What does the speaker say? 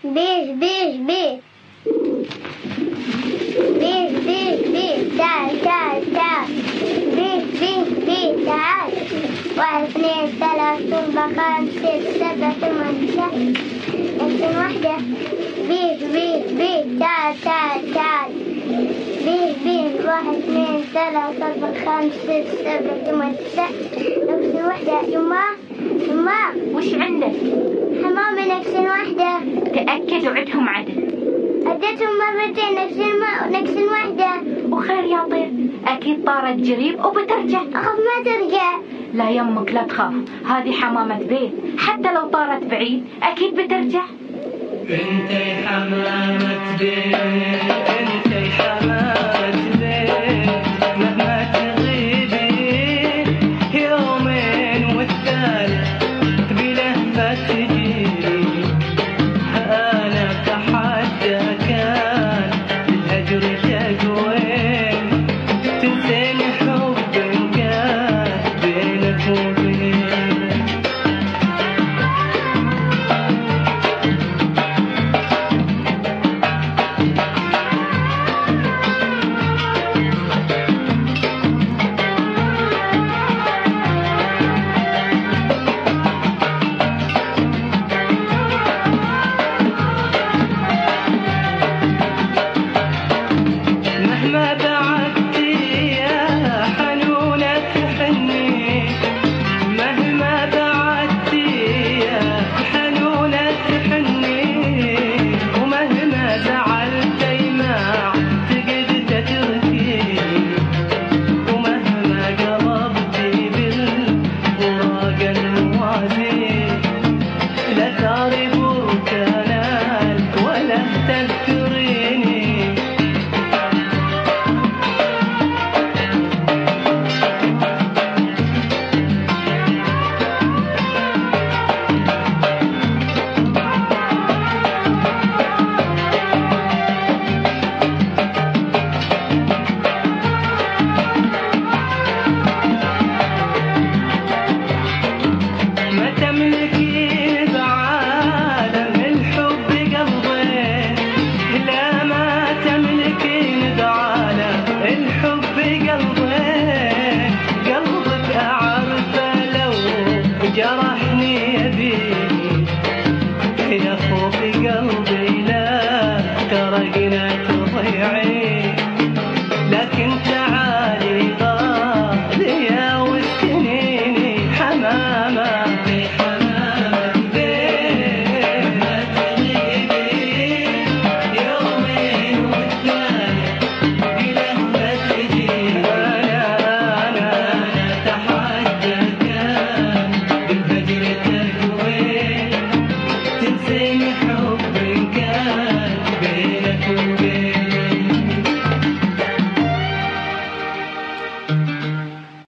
بيش بيش بيش بيش بيش بيش تعال تعال تعال بيش بيش بيش تعال 1 2 3 4 5 6 7 8 9 20 واحدة بيش بيش بيش تعال تعال تعال بيش بيش 1 2 3 4 5 6 7 8 9 20 واحدة. يما وش عندك؟ حمام 20 واحدة. تأكد وعدهم عدل. عدتهم مرتين نفس الوحدة. وخير يا طير، أكيد طارت جريب وبترجع. أخاف ما ترجع. لا يمك لا تخاف، هذه حمامة بيت، حتى لو طارت بعيد أكيد بترجع. انتي حمامة بيت، انتي حمامة بيت، مهما تغيبي يومين والثالث بلهفة تجيني. أنا تحدى كان الهجر تقوين، تنسيني حب كان بينك وبيني. مهما بعدتي يا حنونة تحني، مهما بعدتي يا حنونة تحني، ومهما زعلتي ما تقد تتركيني، ومهما قلبتي بالفراق الموازي لا تاري بركانات ولا تذكريني. ما تملكي بعالم الحب قلبي، لا ما تملكي بعالم الحب قلبي، قلبك أعرفه لو جرحني يبيني، يا خوفي قلبي لا ترقنا تضيعي، لكن تعالي غالية وسنيني حمامة حمامة بيت، ما تغيبي يومين والثالث بلهفة تجيني. أنا تحدى كان بالفجر تقوين، تنسيني حب كان بينك وبيني.